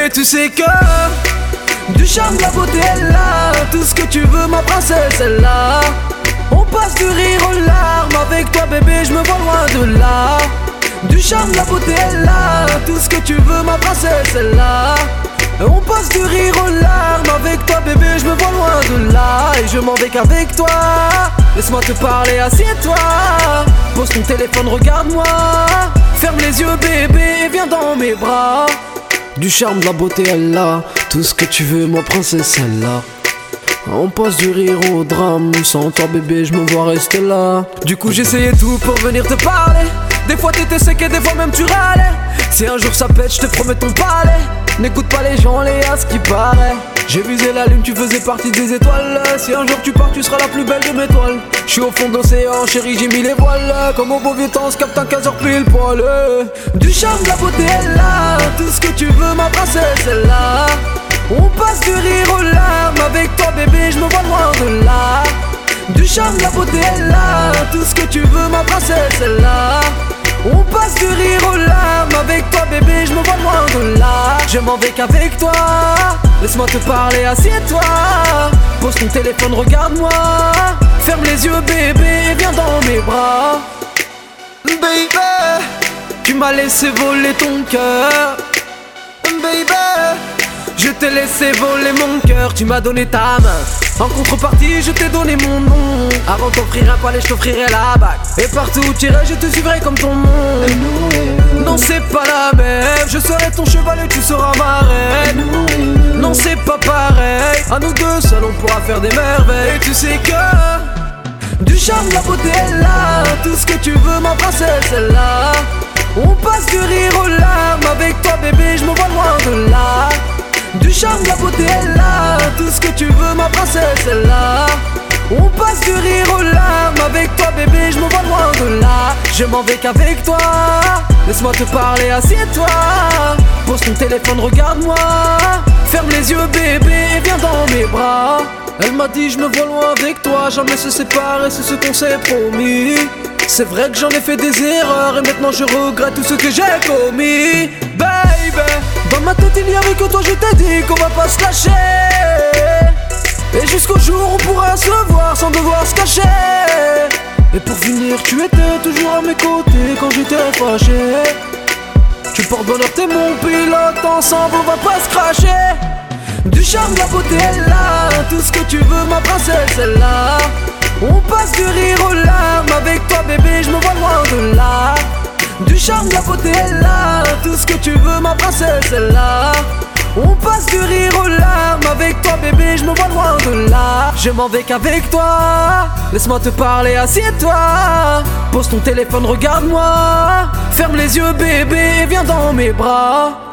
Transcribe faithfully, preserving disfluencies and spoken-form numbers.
Et tu sais que du charme, de la beauté est là. Tout ce que tu veux ma princesse est là. On passe du rire aux larmes. Avec toi bébé je me vois loin de là. Du charme, de la beauté est là. Tout ce que tu veux ma princesse est là. On passe du rire aux larmes. Avec toi bébé je me vois loin de là. Et je m'en vais qu'avec toi. Laisse-moi te parler, assieds-toi. Pose ton téléphone, regarde-moi. Ferme les yeux bébé et viens dans mes bras. Du charme, de la beauté elle là. Tout ce que tu veux ma princesse elle là. On passe du rire au drame. Sans toi bébé je me vois rester là. Du coup j'essayais tout pour venir te parler. Des fois t'étais sec et des fois même tu râlais. Si un jour ça pète je te promets ton palais. N'écoute pas les gens, Léa, ce qui paraît. J'ai visé la lune, tu faisais partie des étoiles. Si un jour tu pars, tu seras la plus belle de mes toiles. Je suis au fond de l'océan, chérie, j'ai mis les voiles. Comme au beau vieux temps, on se capte un quinze heures pile poil. Du charme, de la beauté est là. Tout ce que tu veux, ma princesse est là. On passe du rire aux larmes. Avec toi, bébé, je me vois loin de là. Du charme, de la beauté est là. Tout ce que tu veux, ma princesse est là. On passe du rire aux larmes. Avec toi bébé je me vois loin de là. Je m'en vais qu'avec toi. Laisse-moi te parler, assieds-toi. Pose ton téléphone, regarde-moi. Ferme les yeux bébé et viens dans mes bras. Baby, tu m'as laissé voler ton cœur. Baby, je t'ai laissé voler mon cœur. Tu m'as donné ta main. En contrepartie je t'ai donné mon nom. Avant de t'offrir un palais je t'offrirai la bague. Et partout où tu irais je te suivrai comme ton monde. Non c'est pas la même. Je serai ton cheval et tu seras ma reine. Non c'est pas pareil. À nous deux seuls on pourra faire des merveilles. Et tu sais que du charme, de la beauté est là. Tout ce que tu veux ma princesse est là. On passe du rire aux larmes. Avec toi bébé je me vois loin de là. Du charme, de la beauté est là. Tout ce que tu veux ma princesse est là. On passe du rire aux larmes. Avec toi bébé je me vois loin de là. Je m'en vais qu'avec toi. Laisse-moi te parler, assieds-toi. Pose ton téléphone, regarde-moi. Ferme les yeux bébé et viens dans mes bras. Elle m'a dit je me vois loin avec toi. Jamais se séparer, c'est ce qu'on s'est promis. C'est vrai que j'en ai fait des erreurs. Et maintenant je regrette tout ce que j'ai commis. Baby, dans ma tête il n'y avait que toi, je t'ai dit qu'on va pas se lâcher. Et jusqu'au jour où on pourra se voir sans devoir se cacher. Et pour finir tu étais toujours à mes côtés quand j'étais fâché. Tu portes bonheur, t'es mon pilote. Ensemble on va pas se cracher. Du charme, de la beauté est là. Tout ce que tu veux ma princesse est là. On passe du rire aux larmes. Avec toi bébé je me vois loin de là. Du charme, de la beauté est là. Tout ce que tu veux ma princesse est là. On passe du rire aux larmes. Avec toi bébé je me vois loin de là. Je m'en vais qu'avec toi. Laisse-moi te parler, assieds-toi. Pose ton téléphone, regarde-moi. Ferme les yeux bébé et viens dans mes bras.